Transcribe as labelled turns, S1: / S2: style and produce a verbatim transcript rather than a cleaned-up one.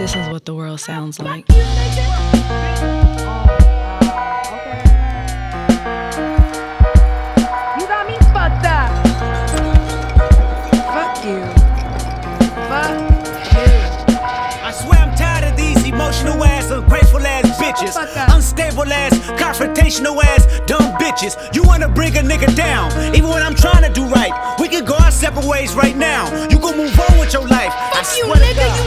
S1: This is what the world sounds like.
S2: You got me fucked up. Fuck you. Fuck you.
S3: I swear I'm tired of these emotional ass, ungrateful ass bitches, unstable ass, confrontational ass, dumb bitches. You wanna bring a nigga down, even when I'm trying to do right. We can go our separate ways right now. You gon' move on with your life. I
S2: Fuck you,
S3: swear to
S2: nigga.
S3: God.
S2: You